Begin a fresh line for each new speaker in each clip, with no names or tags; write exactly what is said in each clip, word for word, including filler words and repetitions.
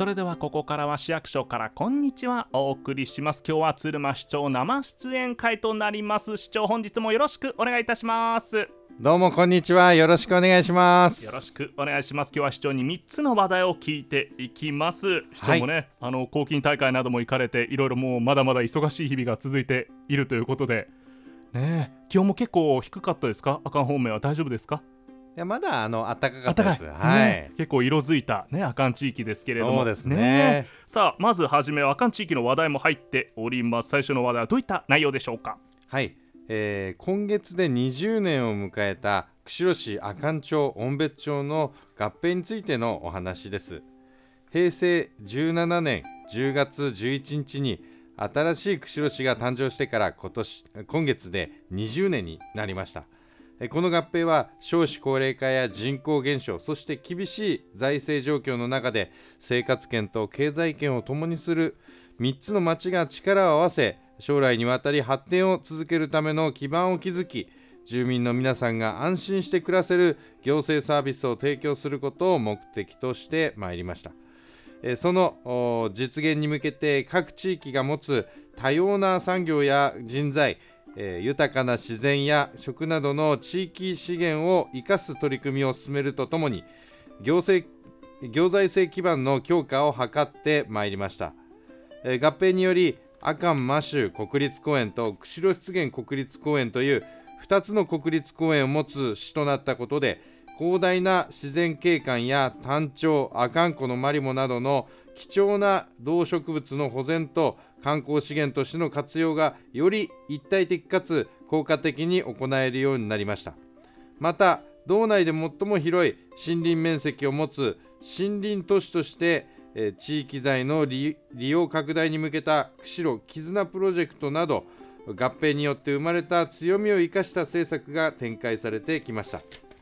それではここからは市役所からこんにちはお送りします。今日は鶴間市長生出演会となります。市長、本日もよろしくお願いいたします。
どうもこんにちは、よろしくお願いします。
よろしくお願いします。今日は市長にみっつの話題を聞いていきます。市長もね、はい、あの公金大会なども行かれて、いろいろもうまだまだ忙しい日々が続いているということでね、気温も結構低かったですか？阿寒方面は大丈夫ですか？
いやまだあの暖かかったです、はい
ね、結構色づいた、ね、阿寒地域ですけれども。
そうですね。
ね、さあまずはじめは阿寒地域の話題も入っております。最初の話題はどういった内容でしょうか？
はい、えー、今月でにじゅうねんを迎えた釧路市阿寒町音別町の合併についてのお話です。へいせいじゅうななねんじゅうがつじゅういちにちに新しい釧路市が誕生してから今年今月でにじゅうねんになりました。この合併は少子高齢化や人口減少、そして厳しい財政状況の中で生活圏と経済圏を共にするみっつの町が力を合わせ、将来にわたり発展を続けるための基盤を築き、住民の皆さんが安心して暮らせる行政サービスを提供することを目的としてまいりました。その実現に向けて各地域が持つ多様な産業や人材、えー、豊かな自然や食などの地域資源を生かす取り組みを進めるとともに、行政行財政基盤の強化を図ってまいりました。えー、合併により阿寒摩周国立公園と釧路湿原国立公園というふたつの国立公園を持つ市となったことで、広大な自然景観やタンチョウ、阿寒湖のマリモなどの貴重な動植物の保全と観光資源としての活用がより一体的かつ効果的に行えるようになりました。また道内で最も広い森林面積を持つ森林都市として、えー、地域財の 利, 利用拡大に向けた釧路絆プロジェクトなど合併によって生まれた強みを生かした政策が展開されてきました。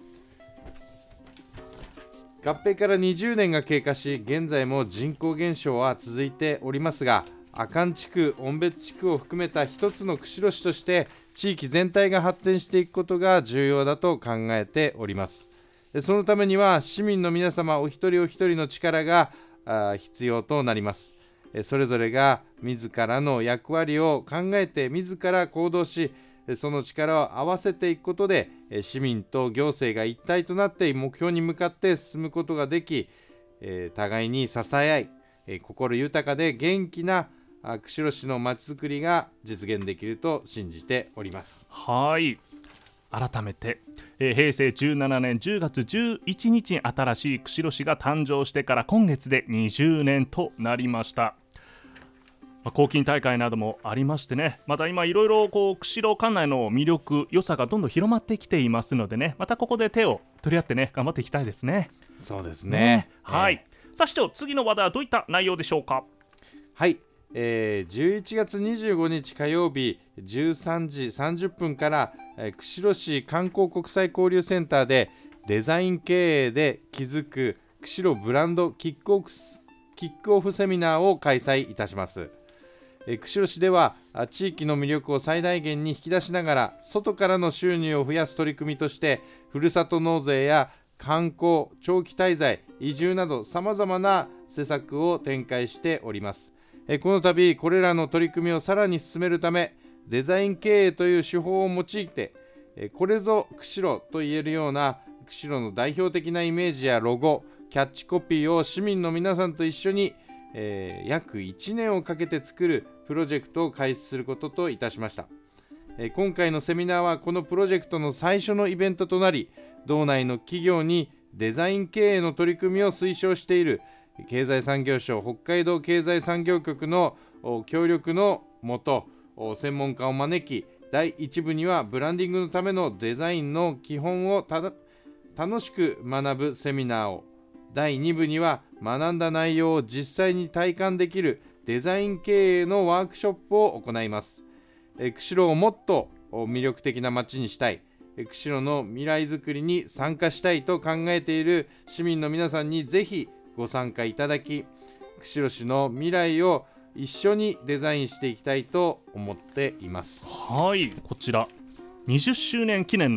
合併からにじゅうねんが経過し、現在も人口減少は続いておりますが、阿寒地区、音別地区を含めた一つの釧路市として地域全体が発展していくことが重要だと考えております。そのためには市民の皆様お一人お一人の力が必要となります。それぞれが自らの役割を考えて自ら行動し、その力を合わせていくことで市民と行政が一体となって目標に向かって進むことができ、互いに支え合い心豊かで元気な釧路市のまちづくりが実現できると信じております。
はい、改めて、えー、へいせいじゅうななねんじゅうがつじゅういちにちに新しい釧路市が誕生してから今月でにじゅうねんとなりました。公金大会などもありましてね、また今いろいろこう釧路管内の魅力良さがどんどん広まってきていますのでね、またここで手を取り合ってね頑張っていきたいですね。
そうですね、
ね、はい、えー、さあ市長、次の話題はどういった内容でしょうか？
はい、えー、じゅういちがつにじゅうごにち火曜日じゅうさんじさんじゅっぷんから、えー、釧路市観光国際交流センターでデザイン経営で築く釧路ブランドキックオフ、キックオフセミナーを開催いたします。釧路市では地域の魅力を最大限に引き出しながら外からの収入を増やす取り組みとして、ふるさと納税や観光、長期滞在、移住などさまざまな施策を展開しております。この度これらの取り組みをさらに進めるため、デザイン経営という手法を用いてこれぞ釧路と言えるような釧路の代表的なイメージやロゴ、キャッチコピーを市民の皆さんと一緒にえー、約いちねんをかけて作るプロジェクトを開始することといたしました。えー、今回のセミナーはこのプロジェクトの最初のイベントとなり、道内の企業にデザイン経営の取り組みを推奨している経済産業省北海道経済産業局の協力のもと、専門家を招き、だいいち部にはブランディングのためのデザインの基本をただ楽しく学ぶセミナーを、だいに部には学んだ内容を実際に体感できるデザイン経営のワークショップを行います。え釧路をもっと魅力的な街にしたい、釧路の未来づくりに参加したいと考えている市民の皆さんにぜひご参加いただき、釧路市の未来を一緒にデザインしていきたいと思っています。
はい、こちらにじゅっしゅうねん記念の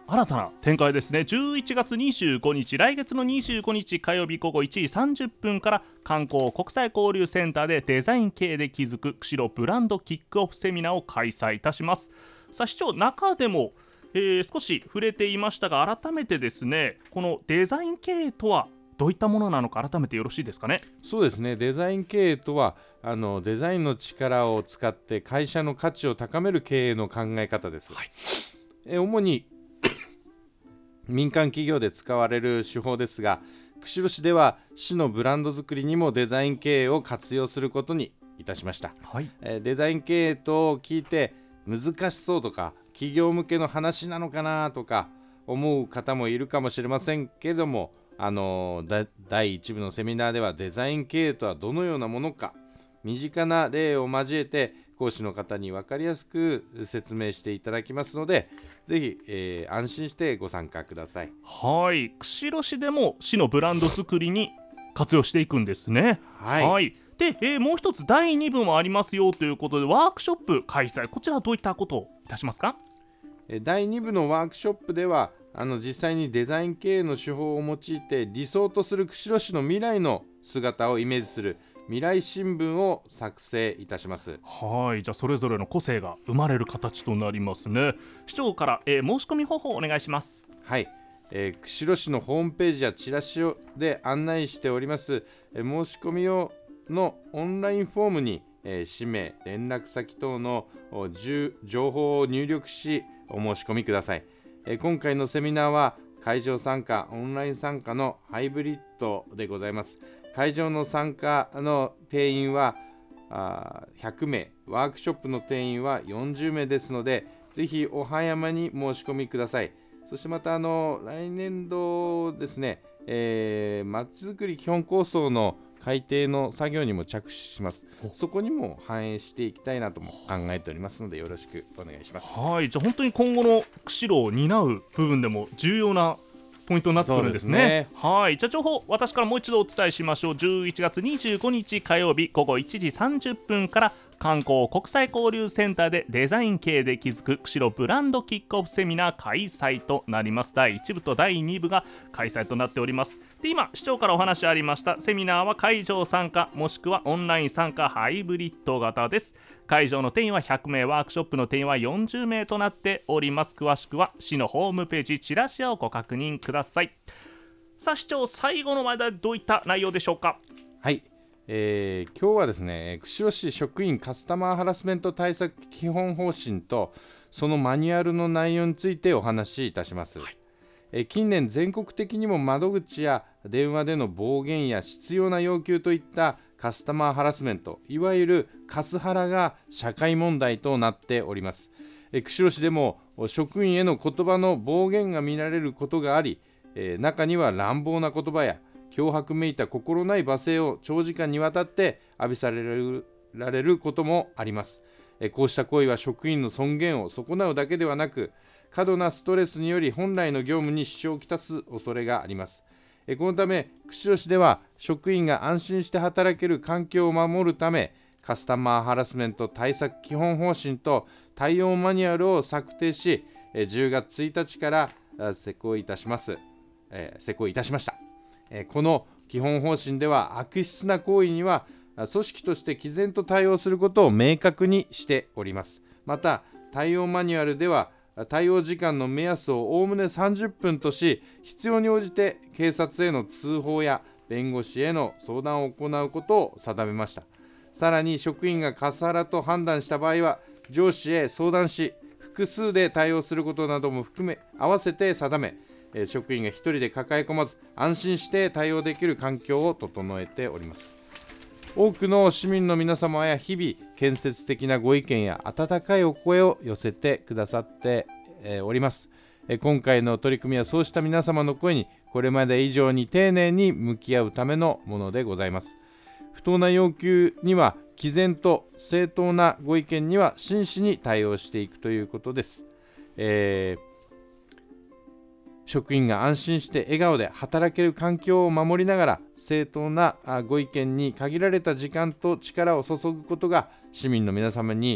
新たな展開ですね。じゅういちがつにじゅうごにち、来月のにじゅうごにち火曜日午後いちじさんじゅっぷんから観光国際交流センターでデザイン系で築く釧路ブランドキックオフセミナーを開催いたします。さあ市長、中でも、えー、少し触れていましたが、改めてですね、このデザイン経営とはどういったものなのか改めてよろしいですかね。
そうですね、デザイン経営とはあのデザインの力を使って会社の価値を高める経営の考え方です、はい、え主に民間企業で使われる手法ですが、釧路市では市のブランド作りにもデザイン経営を活用することにいたしました、はい、えデザイン経営と聞いて難しそうとか企業向けの話なのかなとか思う方もいるかもしれませんけれども、あのだいいち部のセミナーではデザイン経営とはどのようなものか、身近な例を交えて講師の方に分かりやすく説明していただきますので、ぜひ、えー、安心してご参加ください。
はい、釧路市でも市のブランド作りに活用していくんですね。
はい、
はいで、えー、もう一つだいに部もありますよということで、ワークショップ開催、こちらはどういったことをいたしますか。
だいに部のワークショップではあの実際にデザイン経営の手法を用いて理想とする釧路市の未来の姿をイメージする未来新聞を作成いたします。
はい、じゃあそれぞれの個性が生まれる形となりますね。市長から、えー、申し込み方法をお願いします。
はい、えー、釧路市のホームページやチラシで案内しております、えー、申し込み用のオンラインフォームに、えー、氏名、連絡先等の情報を入力しお申し込みください。えー、今回のセミナーは会場参加、オンライン参加のハイブリッドでございます。会場の参加の定員はあひゃくめい、ワークショップの定員はよんじゅうめいですので、ぜひお早めに申し込みください。そしてまたあの来年度ですね、えー、まちづくり基本構想の改定の作業にも着手します。そこにも反映していきたいなとも考えておりますので、よろしくお願いします。
はい、じゃあ本当に今後の釧路を担う部分でも重要なポイントになってくるんですね。ですね。はい、じゃあ情報私からもう一度お伝えしましょう。じゅういちがつにじゅうごにち火曜日午後いちじさんじゅっぷんから観光国際交流センターでデザイン系で築く釧路ブランドキックオフセミナー開催となります。だいいち部とだいに部が開催となっております。で、今市長からお話ありましたセミナーは会場参加もしくはオンライン参加ハイブリッド型です。会場の定員はひゃくめい、ワークショップの定員はよんじゅうめいとなっております。詳しくは市のホームページチラシをご確認ください。さあ市長、最後の前でどういった内容でしょうか。
はい、えー、今日はですね、釧路市職員カスタマーハラスメント対策基本方針とそのマニュアルの内容についてお話しいたします。はい、えー、近年全国的にも窓口や電話での暴言や執拗な要求といったカスタマーハラスメント、いわゆるカスハラが社会問題となっております。えー、釧路市でも職員への言葉の暴言が見られることがあり、えー、中には乱暴な言葉や脅迫めいた心ない罵声を長時間にわたって浴びされる、られることもあります。えこうした行為は職員の尊厳を損なうだけではなく、過度なストレスにより本来の業務に支障をきたす恐れがあります。えこのため釧路市では職員が安心して働ける環境を守るため、カスタマーハラスメント対策基本方針と対応マニュアルを策定し、じゅうがつついたちから施行いたします。えー、施行いたしました。えー、この基本方針では悪質な行為には組織として毅然と対応することを明確にしております。また対応マニュアルでは対応時間の目安をおおむねさんじゅっぷんとし、必要に応じて警察への通報や弁護士への相談を行うことを定めました。さらに職員がカスハラと判断した場合は上司へ相談し、複数で対応することなども含め合わせて定め、職員が一人で抱え込まず安心して対応できる環境を整えております。多くの市民の皆様や日々建設的なご意見や温かいお声を寄せてくださっております。今回の取り組みはそうした皆様の声にこれまで以上に丁寧に向き合うためのものでございます。不当な要求には毅然と、正当なご意見には真摯に対応していくということです。えー職員が安心して笑顔で働ける環境を守りながら、正当なご意見に限られた時間と力を注ぐことが市民の皆様に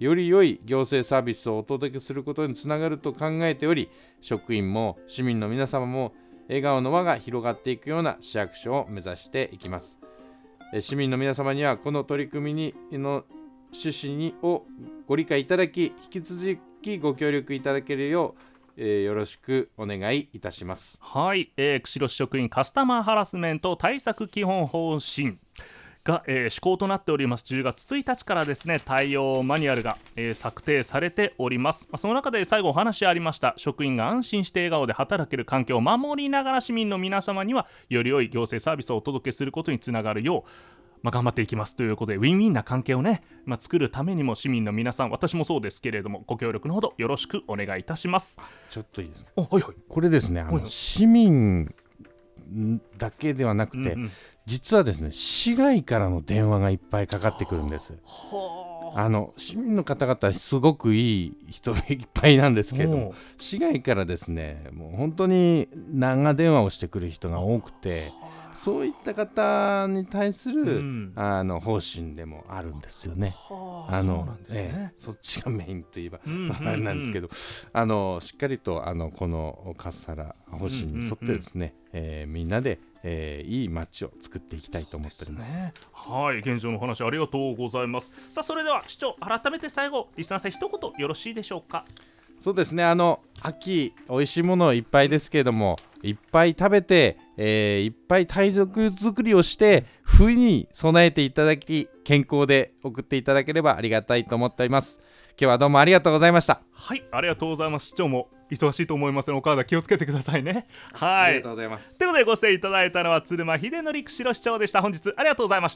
より良い行政サービスをお届けすることにつながると考えており、職員も市民の皆様も笑顔の輪が広がっていくような市役所を目指していきます。市民の皆様にはこの取り組みにの趣旨にをご理解いただき、引き続きご協力いただけるよう、えー、よろしくお願いいたします。
はい、えー、釧路市職員カスタマーハラスメント対策基本方針が、えー、施行となっております。じゅうがつついたちからですね、対応マニュアルが、えー、策定されております。まあ、その中で最後お話ありました職員が安心して笑顔で働ける環境を守りながら市民の皆様にはより良い行政サービスをお届けすることにつながるよう、まあ、頑張っていきますということで、ウィンウィンな関係をね、まあ、作るためにも市民の皆さん、私もそうですけれども、ご協力のほどよろしくお願いいたします。
ちょっといいですか。
お、はいはい、
これですね、あの
はいはい、
市民だけではなくて、うんうん、実はですね、市外からの電話がいっぱいかかってくるんです。あの市民の方々すごくいい人いっぱいなんですけれども、市外からですね、もう本当に長電話をしてくる人が多くて、そういった方に対する、うん、あの方針でもあるんですよね。あのそ、ねええ、そっちがメインといえば、うんうんうん、あれなんですけど、あのしっかりとあのこのカスハラ方針に沿ってですね、うんうんうん、えー、みんなで、えー、いい街を作っていきたいと思っております。
ね、はい、現状のお話ありがとうございます。さあ、それでは市長、改めて最後リスナーさん一言よろしいでしょうか。
そうですね、あの秋おいしいものいっぱいですけれども、いっぱい食べて、えー、いっぱい体力作りをして冬に備えていただき、健康で送っていただければありがたいと思っております。今日はどうもありがとうございました。
はい、ありがとうございます。市長も忙しいと思いますので、お体気をつけてくださいね。はい、
ありがとうございます。
ということでご出演いただいたのは鶴間秀則釧路市長でした。本日ありがとうございました。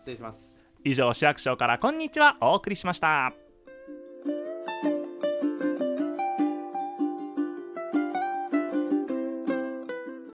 ありがとうございました。失礼します。
以上、市役所からこんにちはお送りしました。